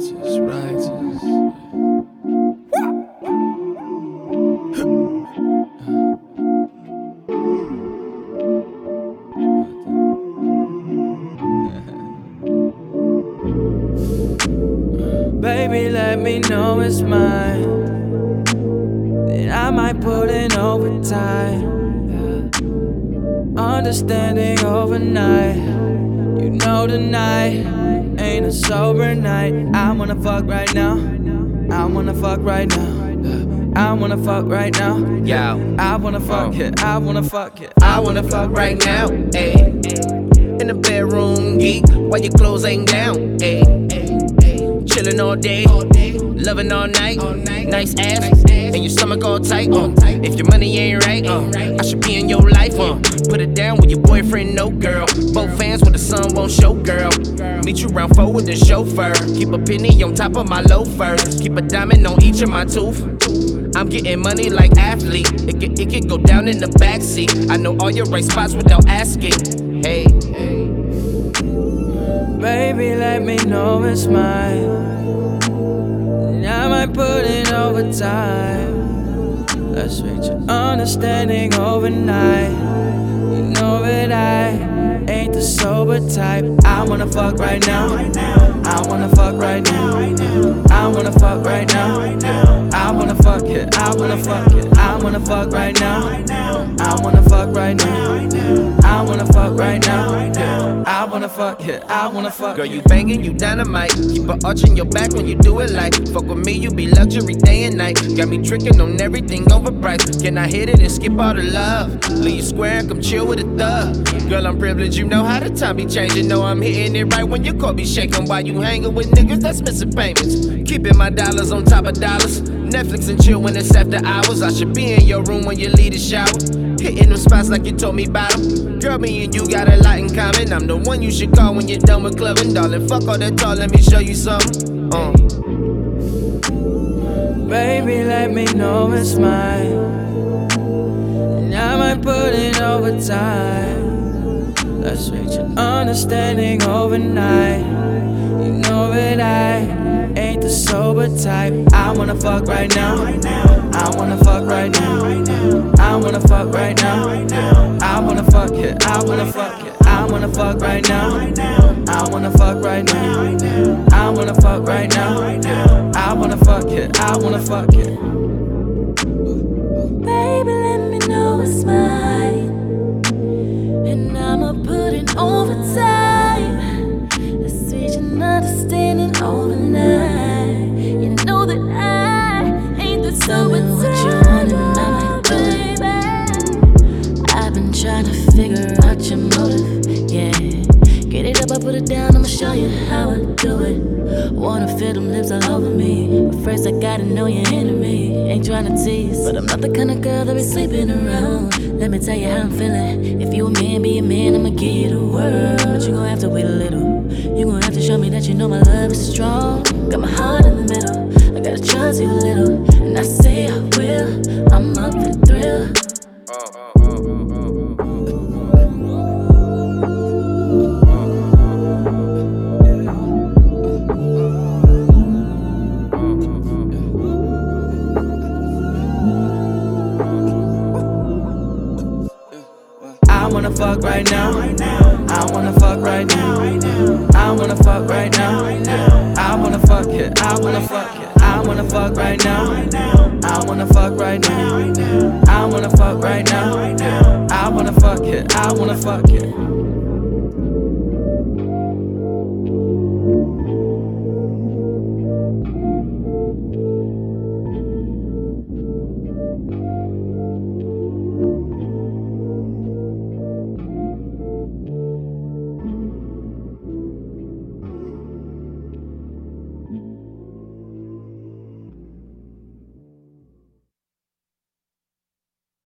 righteous, righteous. Baby, let me know it's mine. Then I might put in overtime. Understanding overnight. You know tonight ain't a sober night. I wanna fuck right now. I wanna fuck right now. I wanna fuck right now. Yo, I wanna fuck it. I wanna fuck it. I wanna fuck right now. Ayy, in the bedroom, geek, while your clothes ain't down. Ayy, chillin' all day, loving all night. Nice ass, and your stomach all tight. If your money ain't right, I should be in your life. Put it down with your boyfriend, no girl. Both fans when the sun won't show, girl. Meet you round 4 with the chauffeur. Keep a penny on top of my loafers. Keep a diamond on each of my tooth. I'm getting money like athlete. It could go down in the backseat. I know all your right spots without asking. Hey, baby, let me know it's mine. And I might put in overtime. Let's reach an understanding overnight. You know that I ain't the sober type. I wanna fuck right now. I wanna fuck right now. I wanna fuck right now. I wanna fuck it. I wanna fuck it. I wanna fuck right now. I wanna fuck right now. I wanna fuck right now. I wanna fuck it. I wanna fuck. Girl, you banging, you dynamite. Keep a arch in your back when you do it like. Fuck with me, you be luxury day and night. Got me tricking on everything overpriced. Can I hit it and skip all the love? Leave you square and come chill with a thug. Girl, I'm privileged, you know how the time be changing. Know I'm hitting it right when your car be shaking. While you hanging with niggas that's missing payments. Keeping my dollars on top of dollars. Netflix and chill when it's after hours. I should be in your room when you leave the shower. Hitting them spots like you told me about them. Girl, me and you got a lot in common. I'm the one you should call when you're done with clubbing. Darling, fuck all that talk, let me show you something. Baby, let me know it's mine. And I might put in overtime. Let's reach an understanding overnight. You know that I ain't the sober type. I wanna fuck right now. I wanna fuck right now. I wanna fuck right now. I wanna fuck it. I wanna fuck it. I wanna fuck right now. I wanna fuck right now. I wanna fuck right now. I wanna fuck it. I wanna fuck it. Baby, let me know it's mine. And I'ma put in overtime. Let's reach an understanding overnight. You know that I ain't the sober type. What you want in my baby? I've been trying to figure out your motive, yeah. Get it up, I put it down, I'ma show you how I do it. Wanna feel them lips all over me, but first I gotta know your enemy. Ain't tryna tease, but I'm not the kind of girl that be sleeping around. Let me tell you how I'm feeling. If you a man, be a man, I'ma give you the world. But you gon' have to wait a little. You gon' have to show me that you know my love is strong. Got my heart in the middle, I gotta trust you a little. And I say I will, I'm up for the thrill. I wanna fuck right now. I wanna fuck right now. I wanna fuck right now. I wanna fuck it. I wanna fuck it. I wanna fuck right now. I wanna fuck right now. I wanna fuck right now. I wanna fuck it. I wanna fuck it.